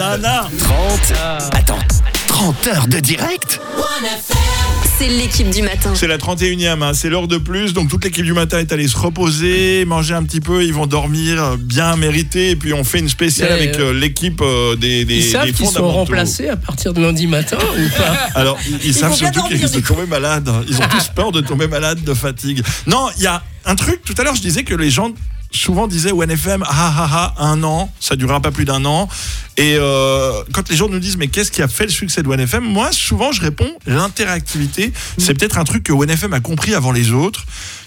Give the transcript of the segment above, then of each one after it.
nana. 30 heures de direct. C'est l'équipe du matin. C'est la 31e, hein, c'est l'heure de plus, donc toute l'équipe du matin est allée se reposer, manger un petit peu, ils vont dormir bien mérité, et puis on fait une spéciale avec l'équipe des Ils savent qu'ils fondamentaux. sont remplacés à partir de lundi matin ou pas? Alors, ils savent surtout qu'ils risquent de tomber malades. Ils ont tous peur de tomber malades de fatigue. Non, il y a un truc, tout à l'heure je disais que les gens souvent disaient OneFM, un an, ça durera pas plus d'un an. Et quand les gens nous disent mais qu'est-ce qui a fait le succès de OneFM, moi souvent je réponds l'interactivité. C'est peut-être un truc que OneFM a compris avant les autres.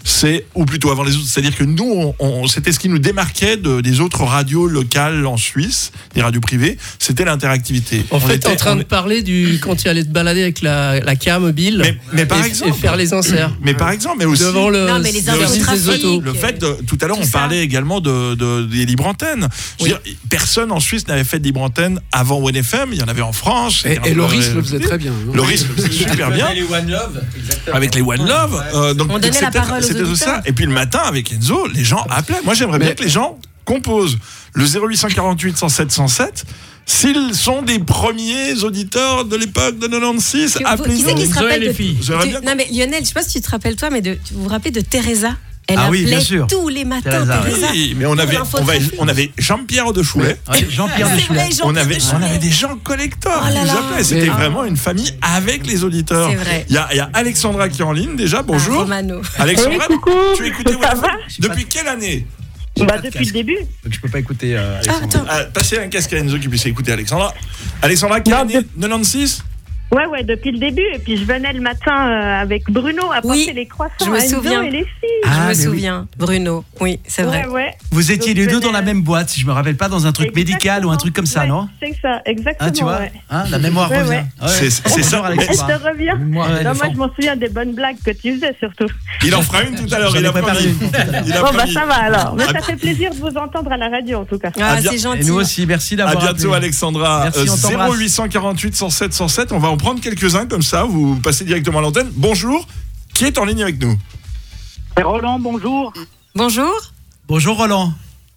Ou plutôt avant les autres, c'est-à-dire que nous, c'était ce qui nous démarquait des autres radios locales en Suisse, des radios privées, c'était l'interactivité. En fait, t'es en train de parler quand tu allais te balader avec la cam mobile mais par exemple, et faire les inserts. Mais par exemple, mais aussi devant le les service des autos. le fait tout à l'heure, on parlait également des libres antennes. Je veux dire, personne en Suisse n'avait fait de libre antenne avant OneFM. Il y en avait en France. Et Loris le faisait très bien. Loris le faisait super bien. Avec les One Love. Donc on donnait la parole aux auditeurs. Ça. Et puis le matin, avec Enzo, les gens appelaient. Moi, j'aimerais bien que les gens composent le 0848 107 107. S'ils sont des premiers auditeurs de l'époque de 96, appelez-nous. Qui c'est qui se rappelle les filles. Non mais Lionel, je sais pas si tu te rappelles toi, mais vous vous rappelez de Teresa? Elle oui, appelait bien sûr. tous les matins, Teresa. Oui, mais on avait Jean-Pierre de Choulet. Jean-Pierre de Choulet. On avait des gens collecteurs qui nous appelaient. C'était vraiment une famille avec les auditeurs. C'est vrai. Il y a Alexandra qui est en ligne déjà. Bonjour. Romano. Alexandra, coucou. tu écoutais OneFM depuis quelle année? Depuis le début. Donc je peux pas écouter Alexandra. Passez un casque à Enzo qui puisse écouter Alexandra. Alexandra, quelle année? 96? Ouais, depuis le début. Et puis je venais le matin avec Bruno apporter les croissants je me à Enzo souviens. et les filles. Je me souviens. Bruno, oui, c'est vrai. Ouais. Vous étiez Donc, les deux venais- dans la même boîte, si je me rappelle pas, dans un truc médical ou un truc comme ça, Ouais, non? C'est ça, exactement. Tu vois, ouais. la mémoire Ouais, revient. ouais. C'est ça, Ça Alexandra. te revient. Moi, Non, moi, je m'en souviens des bonnes blagues que tu faisais surtout. Il en fera une tout à l'heure. J'en ai Il a préparé promis. une. Il a Bon, promis. ça va alors. Mais ça fait plaisir de vous entendre à la radio en tout cas. Ah, bien- c'est gentil. Et nous aussi, merci À d'avoir bientôt, appelé. Alexandra. Merci, on t'embrasse. 0848 107 107. On va en prendre quelques-uns comme ça. Vous passez directement à l'antenne. Bonjour. Qui est en ligne avec nous? C'est Roland, bonjour. Bonjour. Bonjour Roland.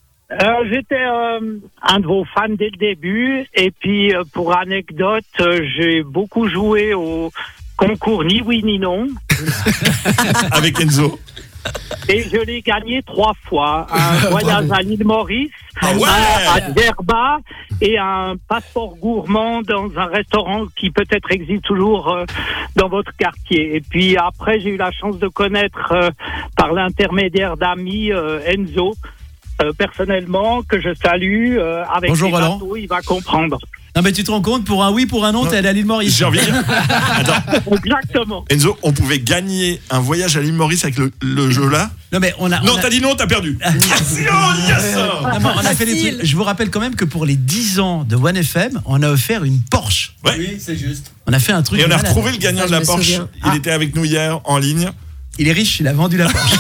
J'étais un de vos fans dès le début. Et puis, pour anecdote, j'ai beaucoup joué au concours Ni oui ni non. Avec Enzo. Et je l'ai gagné 3 fois. Un voyage à l'île Maurice, Ah ouais. à Djerba et un passeport gourmand dans un restaurant qui peut-être existe toujours dans votre quartier. Et puis après, j'ai eu la chance de connaître par l'intermédiaire d'amis Enzo, personnellement, que je salue. Avec Bonjour, les Roland. bateaux, il va comprendre. Non mais tu te rends compte, pour un oui, pour un non, t'es allé à l'île Maurice. J'ai envie de dire. Attends, Exactement. Enzo, on pouvait gagner un voyage à l'île Maurice avec le jeu là. Non mais on a... Non, t'as dit non, t'as perdu. Yes, yes. Non, mais on a fait des Facile. trucs. Je vous rappelle quand même que pour les 10 ans de OneFM, on a offert une Porsche. Ouais. Oui, c'est juste. On a fait un truc. Et on a malade. retrouvé le gagnant Ça, de la je me Porsche. souviens. Il était avec nous hier en ligne. Il est riche, il a vendu la Porsche.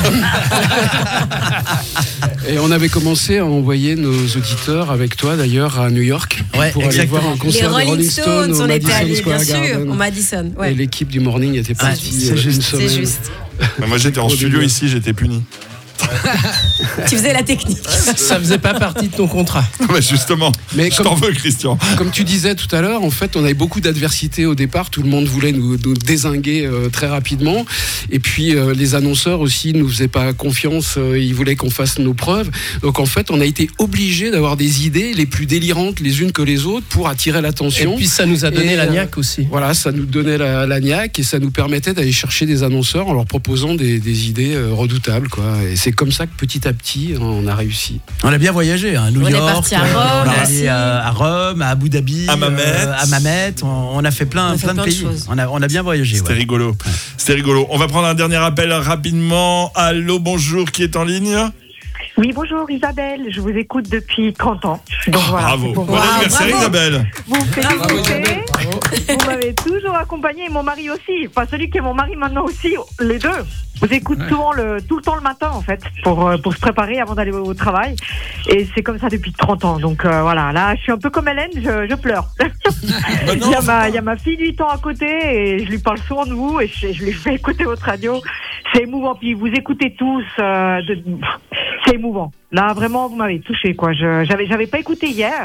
Et on avait commencé à envoyer nos auditeurs avec toi d'ailleurs à New York Ouais, pour aller exactement. voir un Les concert de Rolling Stones, au on était Madison allés, bien Square sûr, Garden. au Madison. Et Ouais. l'équipe du Morning était partie c'est juste, une semaine. C'est juste. Mais moi j'étais en studio ici, j'étais puni. Tu faisais la technique. Ça faisait pas partie de ton contrat. Bah justement, Mais je t'en veux Christian. Comme tu disais tout à l'heure, en fait, on avait beaucoup d'adversité au départ. Tout le monde voulait nous dézinguer très rapidement. Et puis, les annonceurs aussi nous faisaient pas confiance. Ils voulaient qu'on fasse nos preuves. Donc, en fait, on a été obligés d'avoir des idées les plus délirantes les unes que les autres pour attirer Et l'attention. puis ça nous a donné Et, la niaque aussi. Voilà, ça nous donnait la niaque et ça nous permettait d'aller chercher des annonceurs en leur proposant des idées redoutables, quoi. Et c'est comme ça que petit à petit, on a réussi. On a bien voyagé, hein, New On est York, parti à Rome on est aussi. allé à Rome, à Abu Dhabi, À Mamet. à Mamet. On a fait plein de pays. choses. On a bien voyagé. C'était Ouais. rigolo. C'était rigolo. On va prendre un dernier appel rapidement. Allô, bonjour, qui est en ligne? Oui, bonjour Isabelle, je vous écoute depuis 30 ans. Donc voilà. Bravo. c'est pour Bon vous. anniversaire bravo. Isabelle. Vous me félicitez. Isabelle, bravo. Vous m'avez toujours accompagné et mon mari aussi. Enfin, celui qui est mon mari maintenant aussi, les deux. Vous écoute souvent tout le temps le matin en fait pour se préparer avant d'aller au travail. Et c'est comme ça depuis 30 ans. Donc voilà, là je suis un peu comme Hélène, je pleure. Bah non, Il y a ma fille de 8 ans à côté et je lui parle souvent de vous et je lui fais écouter votre radio. C'est émouvant. Puis vous écoutez tous. C'est émouvant. Là vraiment vous m'avez touché quoi. J'avais pas écouté hier.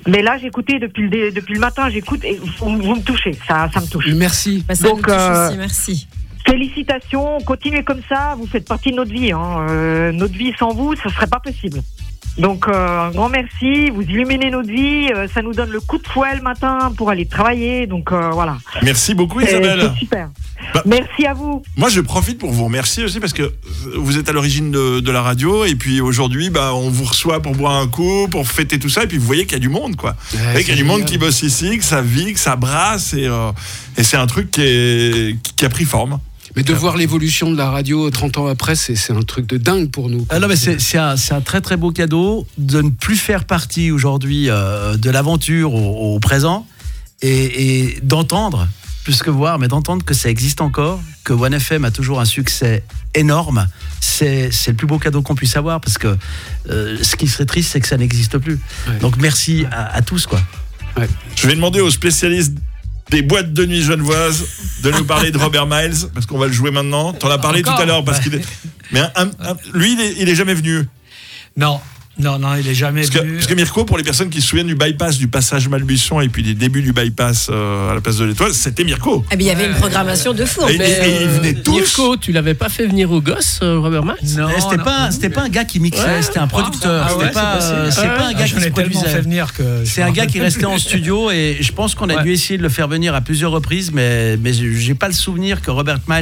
Mais là, j'écoutais depuis le matin, j'écoute et vous me touchez, ça me touche. Merci. Bah, ça Donc, nous touche aussi, merci. Félicitations, continuez comme ça, vous faites partie de notre vie. Notre vie sans vous, ça serait pas possible. Donc un grand merci, vous illuminez notre vie, ça nous donne le coup de fouet le matin pour aller travailler, donc voilà. Merci beaucoup Isabelle. C'est super. Bah, merci à vous. Moi je profite pour vous remercier aussi parce que vous êtes à l'origine de la radio et puis aujourd'hui on vous reçoit pour boire un coup, pour fêter tout ça et puis vous voyez qu'il y a du monde quoi. Vous voyez qu'il y a du monde qui bosse ici, que ça vit, que ça brasse et c'est un truc qui a pris forme. Mais de voir l'évolution de la radio 30 ans après, c'est un truc de dingue pour nous. Ah non, mais c'est un très très beau cadeau de ne plus faire partie aujourd'hui de l'aventure au présent et d'entendre, plus que voir, mais d'entendre que ça existe encore, que One FM a toujours un succès énorme. C'est le plus beau cadeau qu'on puisse avoir parce que ce qui serait triste, c'est que ça n'existe plus. Ouais. Donc merci à tous, quoi. Ouais. Je vais demander aux spécialistes des boîtes de nuit genevoises de nous parler de Robert Miles parce qu'on va le jouer maintenant. T'en as parlé encore tout à l'heure parce qu'il est... Mais lui il est jamais venu. Non, il est jamais venu. Parce que Mirko, pour les personnes qui se souviennent du bypass du passage Malbuisson et puis des débuts du bypass à la place de l'Étoile, c'était Mirko. Ah, mais il y avait une programmation de fou. Et ils venaient tous. Mirko, tu l'avais pas fait venir au gosse, Robert Miles? Non, c'était pas un gars qui mixait, c'était un producteur. C'était pas un gars qui se produisait. C'est un gars qui restait en studio et je pense qu'on a dû essayer de le faire venir à plusieurs reprises, mais j'ai pas le souvenir que Robert Miles